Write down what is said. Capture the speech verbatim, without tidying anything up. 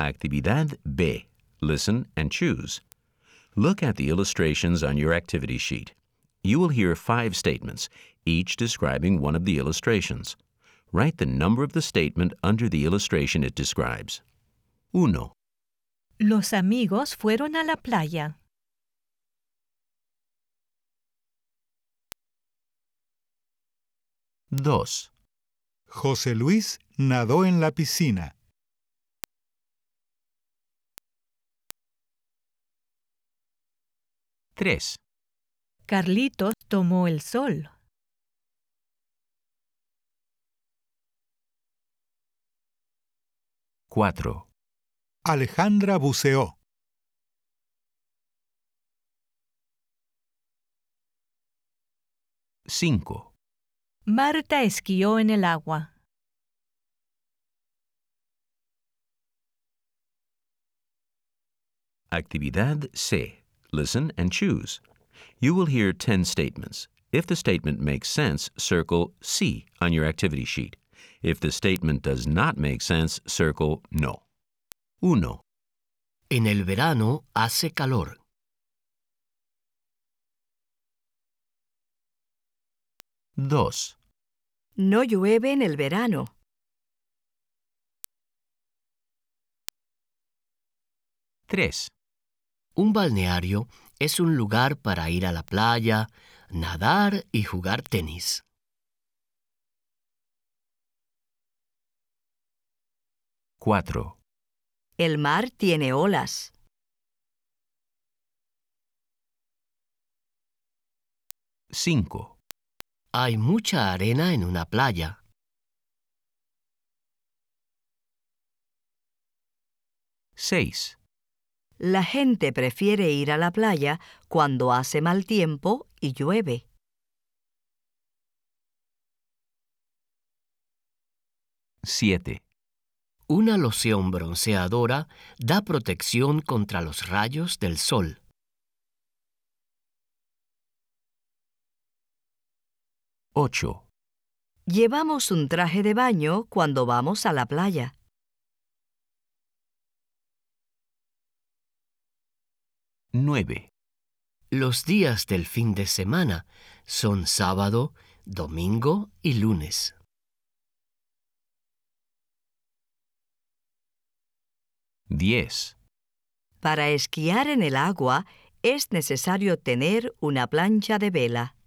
Actividad B. Listen and choose. Look at the illustrations on your activity sheet. You will hear five statements, each describing one of the illustrations. Write the number of the statement under the illustration it describes. Uno. Los amigos fueron a la playa. Dos. José Luis nadó en la piscina. Tres. Carlitos tomó el sol. Cuatro. Alejandra buceó. Cinco. Marta esquió en el agua. Actividad C. Listen and choose. You will hear ten statements. If the statement makes sense, circle C on your activity sheet. If the statement does not make sense, circle no. Uno. En el verano hace calor. Dos. No llueve en el verano. Tres. Un balneario es un lugar para ir a la playa, nadar y jugar tenis. Cuatro. El mar tiene olas. Cinco. Hay mucha arena en una playa. Seis. La gente prefiere ir a la playa cuando hace mal tiempo y llueve. Siete. Una loción bronceadora da protección contra los rayos del sol. Ocho. Llevamos un traje de baño cuando vamos a la playa. Nueve. Los días del fin de semana son sábado, domingo y lunes. Diez. Para esquiar en el agua es necesario tener una plancha de vela.